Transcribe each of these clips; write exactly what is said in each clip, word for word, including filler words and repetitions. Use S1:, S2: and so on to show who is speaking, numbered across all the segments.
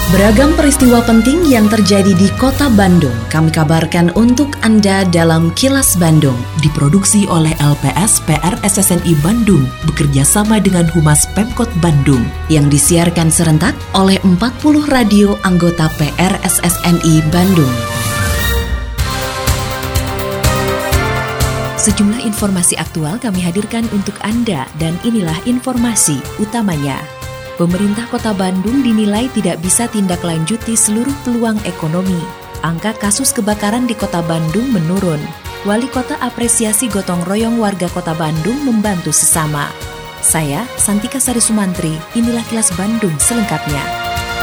S1: Beragam peristiwa penting yang terjadi di Kota Bandung kami kabarkan untuk Anda dalam Kilas Bandung. Diproduksi oleh L P S P R S S N I Bandung bekerja sama dengan Humas Pemkot Bandung yang disiarkan serentak oleh empat puluh radio anggota P R S S N I Bandung. Sejumlah informasi aktual kami hadirkan untuk Anda dan inilah informasi utamanya. Pemerintah Kota Bandung dinilai tidak bisa tindak lanjuti seluruh peluang ekonomi. Angka kasus kebakaran di Kota Bandung menurun. Wali Kota apresiasi gotong royong warga Kota Bandung membantu sesama. Saya, Santika Sari Sumantri, inilah Kilas Bandung selengkapnya.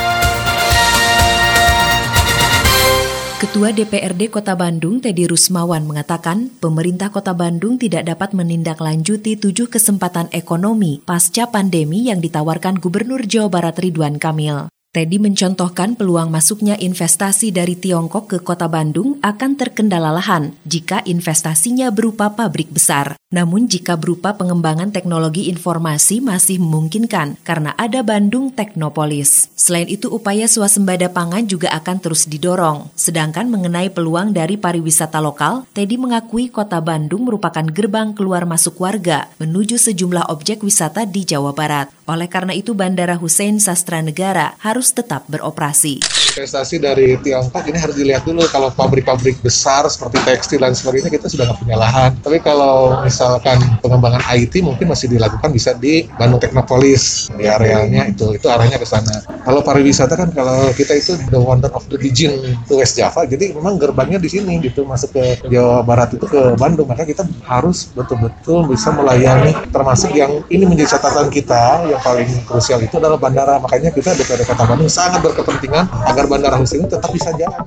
S1: Ketua D P R D Kota Bandung, Teddy Rusmawan, mengatakan pemerintah Kota Bandung tidak dapat menindaklanjuti tujuh kesempatan ekonomi pasca pandemi yang ditawarkan Gubernur Jawa Barat Ridwan Kamil. Teddy mencontohkan peluang masuknya investasi dari Tiongkok ke Kota Bandung akan terkendala lahan jika investasinya berupa pabrik besar. Namun jika berupa pengembangan teknologi informasi masih memungkinkan karena ada Bandung Teknopolis. Selain itu upaya swasembada pangan juga akan terus didorong. Sedangkan mengenai peluang dari pariwisata lokal, Teddy mengakui Kota Bandung merupakan gerbang keluar masuk warga menuju sejumlah objek wisata di Jawa Barat. Oleh karena itu Bandara Hussein Sastranegara harus tetap beroperasi.
S2: Investasi dari Tiongkok ini harus dilihat dulu. Kalau pabrik-pabrik besar seperti tekstil dan sebagainya kita sudah nggak punya lahan. Tapi kalau misalkan pengembangan I T mungkin masih dilakukan bisa di Bandung Teknopolis. Di arealnya itu, itu arahnya ke sana. Kalau pariwisata kan kalau kita itu the wonder of the region to West Java. Jadi memang gerbangnya di sini gitu masuk ke Jawa Barat itu ke Bandung. Maka kita harus betul-betul bisa melayani termasuk yang ini menjadi catatan kita yang paling krusial itu adalah bandara. Makanya kita D P R D Kota Bandung sangat berkepentingan agar Bandara Hussein ini tetap bisa jalan.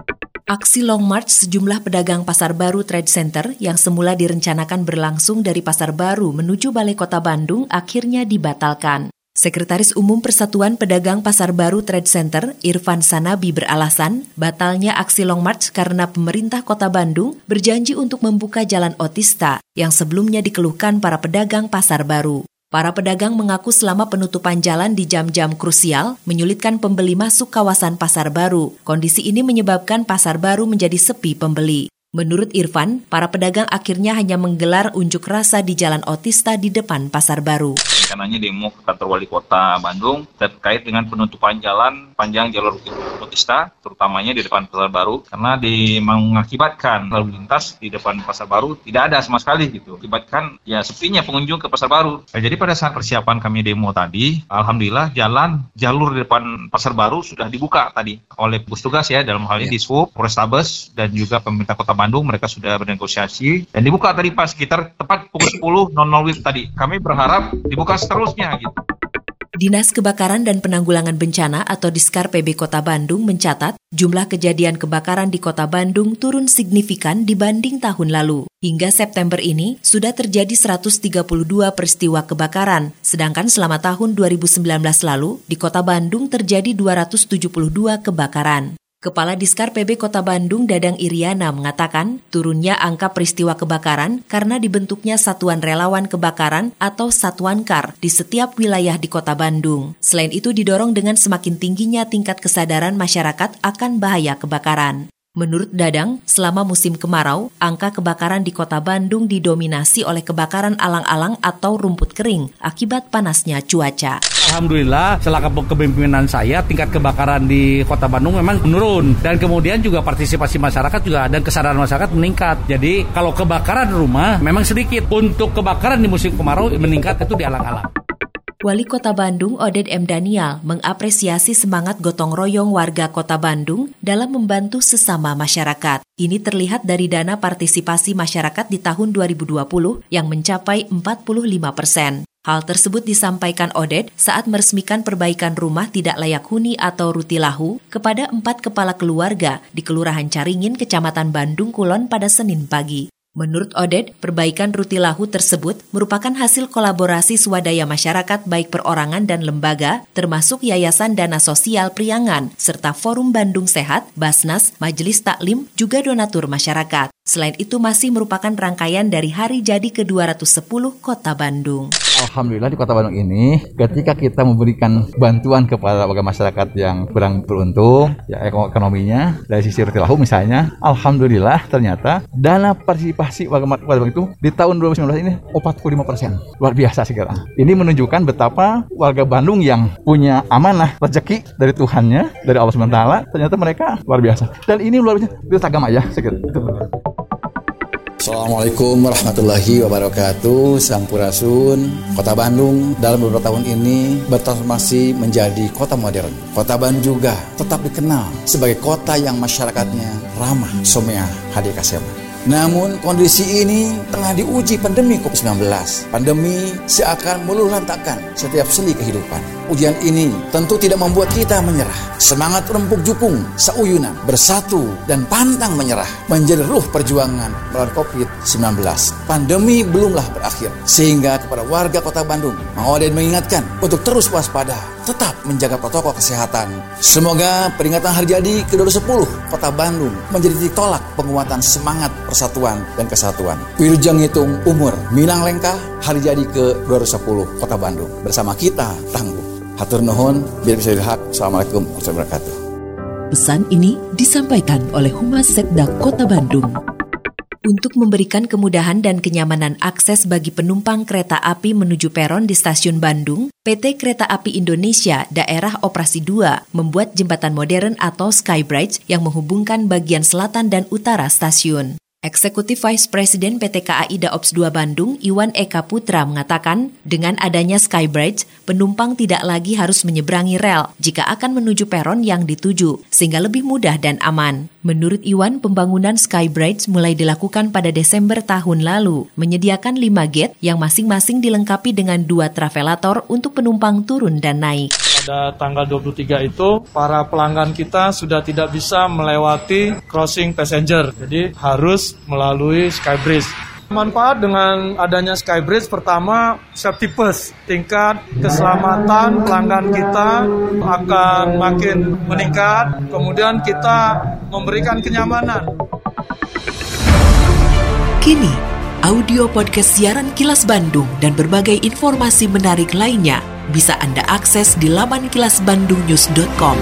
S1: Aksi Long March sejumlah pedagang Pasar Baru Trade Center yang semula direncanakan berlangsung dari Pasar Baru menuju Balai Kota Bandung akhirnya dibatalkan. Sekretaris Umum Persatuan Pedagang Pasar Baru Trade Center, Irfan Sanabi beralasan, batalnya aksi Long March karena pemerintah Kota Bandung berjanji untuk membuka jalan otista yang sebelumnya dikeluhkan para pedagang Pasar Baru. Para pedagang mengaku selama penutupan jalan di jam-jam krusial menyulitkan pembeli masuk kawasan Pasar Baru. Kondisi ini menyebabkan Pasar Baru menjadi sepi pembeli. Menurut Irfan, para pedagang akhirnya hanya menggelar unjuk rasa di Jalan Otista di depan Pasar Baru.
S3: Rencananya demo ke kantor Wali Kota Bandung terkait dengan penutupan jalan panjang jalur Otista, terutamanya di depan Pasar Baru, karena di, mengakibatkan lalu lintas di depan Pasar Baru tidak ada sama sekali gitu. Akibatkan ya sepinya pengunjung ke Pasar Baru. Nah, jadi pada saat persiapan kami demo tadi, alhamdulillah jalan jalur di depan Pasar Baru sudah dibuka tadi oleh gugus tugas ya, dalam hal ini di Sub, Polrestabes dan juga pemerintah Kota Bandung, mereka sudah bernegosiasi dan dibuka tadi pas sekitar tepat pukul sepuluh W I B tadi. Kami berharap dibuka seterusnya gitu.
S1: Dinas Kebakaran dan Penanggulangan Bencana atau Diskar P B Kota Bandung mencatat jumlah kejadian kebakaran di Kota Bandung turun signifikan dibanding tahun lalu. Hingga September ini sudah terjadi seratus tiga puluh dua peristiwa kebakaran, sedangkan selama tahun dua ribu sembilan belas lalu di Kota Bandung terjadi dua ratus tujuh puluh dua kebakaran. Kepala Diskar P B Kota Bandung Dadang Iriana mengatakan turunnya angka peristiwa kebakaran karena dibentuknya Satuan Relawan Kebakaran atau Satuan Kar di setiap wilayah di Kota Bandung. Selain itu didorong dengan semakin tingginya tingkat kesadaran masyarakat akan bahaya kebakaran. Menurut Dadang, selama musim kemarau, angka kebakaran di Kota Bandung didominasi oleh kebakaran alang-alang atau rumput kering akibat panasnya cuaca.
S4: Alhamdulillah, selama kepemimpinan saya, tingkat kebakaran di Kota Bandung memang menurun. Dan kemudian juga partisipasi masyarakat juga dan kesadaran masyarakat meningkat. Jadi kalau kebakaran rumah memang sedikit. Untuk kebakaran di musim kemarau meningkat itu di alang-alang.
S1: Wali Kota Bandung Oded M. Daniel mengapresiasi semangat gotong royong warga Kota Bandung dalam membantu sesama masyarakat. Ini terlihat dari dana partisipasi masyarakat di tahun dua ribu dua puluh yang mencapai empat puluh lima persen. Hal tersebut disampaikan Oded saat meresmikan perbaikan rumah tidak layak huni atau rutilahu kepada empat kepala keluarga di Kelurahan Caringin, Kecamatan Bandung Kulon pada Senin pagi. Menurut Oded, perbaikan rutilahu tersebut merupakan hasil kolaborasi swadaya masyarakat baik perorangan dan lembaga, termasuk Yayasan Dana Sosial Priangan, serta Forum Bandung Sehat, Basnas, Majelis Taklim, juga donatur masyarakat. Selain itu masih merupakan rangkaian dari hari jadi ke dua ratus sepuluh Kota Bandung.
S5: Alhamdulillah di Kota Bandung ini, ketika kita memberikan bantuan kepada warga masyarakat yang kurang beruntung, ya ekonominya dari sisi retilahu misalnya, alhamdulillah ternyata dana partisipasi warga Bandung itu di tahun dua ribu sembilan belas ini empat puluh lima persen, luar biasa sekarang. Ini menunjukkan betapa warga Bandung yang punya amanah rezeki dari Tuhannya, dari Allah subhanahu wa taala, ternyata mereka luar biasa. Dan ini luar biasa, itu agama ya, sekitar.
S6: Assalamualaikum warahmatullahi wabarakatuh. Sampurasun. Kota Bandung dalam beberapa tahun ini bertransformasi menjadi kota modern. Kota Bandung juga tetap dikenal sebagai kota yang masyarakatnya ramah, someah, hadikasema. Namun kondisi ini tengah diuji pandemi covid sembilan belas. Pandemi seakan meluluhlantakkan setiap seli kehidupan. Ujian ini tentu tidak membuat kita menyerah. Semangat rempuk jukung, sauyunan, bersatu dan pantang menyerah menjadi ruh perjuangan melawan covid sembilan belas. Pandemi belumlah berakhir, sehingga kepada warga Kota Bandung, Mang Odet mengingatkan untuk terus waspada, tetap menjaga protokol kesehatan. Semoga peringatan hari jadi ke dua ribu sepuluh Kota Bandung menjadi titik tolak penguatan semangat persatuan dan kesatuan. Wilujeng Hitung Umur Minang Lengkah, hari jadi ke dua ribu sepuluh Kota Bandung. Bersama kita tangguh. Hatur nuhun, biar bisa dihak. Assalamualaikum warahmatullahi wabarakatuh.
S1: Pesan ini disampaikan oleh Humas Setda Kota Bandung. Untuk memberikan kemudahan dan kenyamanan akses bagi penumpang kereta api menuju peron di Stasiun Bandung, P T Kereta Api Indonesia Daerah Operasi dua membuat jembatan modern atau Skybridge yang menghubungkan bagian selatan dan utara stasiun. Eksekutif Vice President P T K A I Daops dua Bandung, Iwan Eka Putra mengatakan, dengan adanya Skybridge, penumpang tidak lagi harus menyeberangi rel jika akan menuju peron yang dituju, sehingga lebih mudah dan aman. Menurut Iwan, pembangunan Skybridge mulai dilakukan pada Desember tahun lalu, menyediakan lima gate yang masing-masing dilengkapi dengan dua travelator untuk penumpang turun dan naik.
S7: Pada tanggal dua puluh tiga itu, para pelanggan kita sudah tidak bisa melewati crossing passenger, jadi harus melalui Skybridge. Manfaat dengan adanya Skybridge, pertama safety first, tingkat keselamatan pelanggan kita akan makin meningkat, kemudian kita memberikan kenyamanan.
S1: Kini, audio podcast siaran Kilas Bandung dan berbagai informasi menarik lainnya bisa Anda akses di laman kilas bandung news dot com.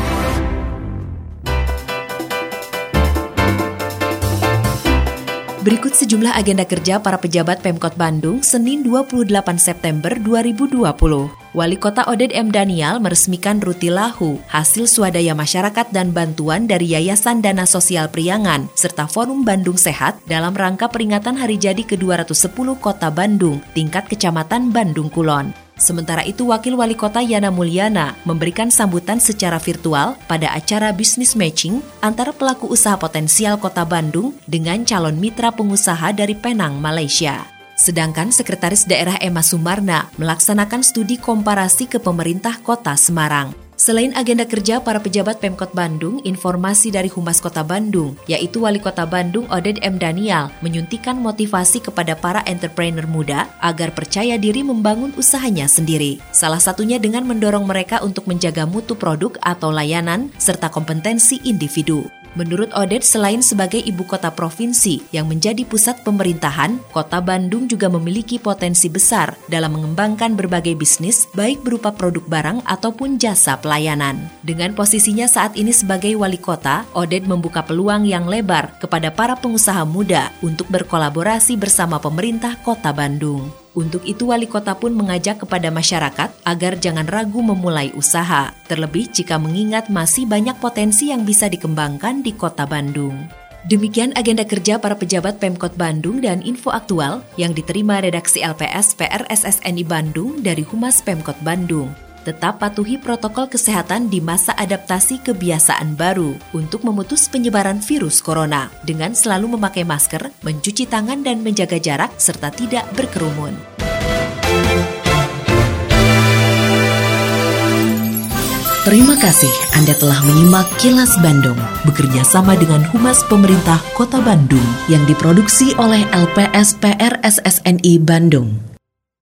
S1: Berikut sejumlah agenda kerja para pejabat Pemkot Bandung Senin dua puluh delapan September dua ribu dua puluh. Wali Kota Odet M. Daniel meresmikan Rutilahu, hasil swadaya masyarakat dan bantuan dari Yayasan Dana Sosial Priangan, serta Forum Bandung Sehat dalam rangka peringatan Hari Jadi ke dua ratus sepuluh Kota Bandung, tingkat Kecamatan Bandung Kulon. Sementara itu, Wakil Wali Kota Yana Mulyana memberikan sambutan secara virtual pada acara Business Matching antara pelaku usaha potensial Kota Bandung dengan calon mitra pengusaha dari Penang, Malaysia. Sedangkan Sekretaris Daerah Emma Sumarna melaksanakan studi komparasi ke pemerintah Kota Semarang. Selain agenda kerja para pejabat Pemkot Bandung, informasi dari Humas Kota Bandung, yaitu Wali Kota Bandung Odet M. Daniel, menyuntikkan motivasi kepada para entrepreneur muda agar percaya diri membangun usahanya sendiri. Salah satunya dengan mendorong mereka untuk menjaga mutu produk atau layanan, serta kompetensi individu. Menurut Odet, selain sebagai ibu kota provinsi yang menjadi pusat pemerintahan, Kota Bandung juga memiliki potensi besar dalam mengembangkan berbagai bisnis, baik berupa produk barang ataupun jasa pelayanan. Dengan posisinya saat ini sebagai wali kota, Odet membuka peluang yang lebar kepada para pengusaha muda untuk berkolaborasi bersama pemerintah Kota Bandung. Untuk itu, wali kota pun mengajak kepada masyarakat agar jangan ragu memulai usaha, terlebih jika mengingat masih banyak potensi yang bisa dikembangkan di Kota Bandung. Demikian agenda kerja para pejabat Pemkot Bandung dan info aktual yang diterima redaksi L P S P R S S N I Bandung dari Humas Pemkot Bandung. Tetap patuhi protokol kesehatan di masa adaptasi kebiasaan baru untuk memutus penyebaran virus corona dengan selalu memakai masker, mencuci tangan dan menjaga jarak serta tidak berkerumun. Terima kasih Anda telah menyimak Kilas Bandung bekerja sama dengan Humas Pemerintah Kota Bandung yang diproduksi oleh L P S P R S S N I Bandung.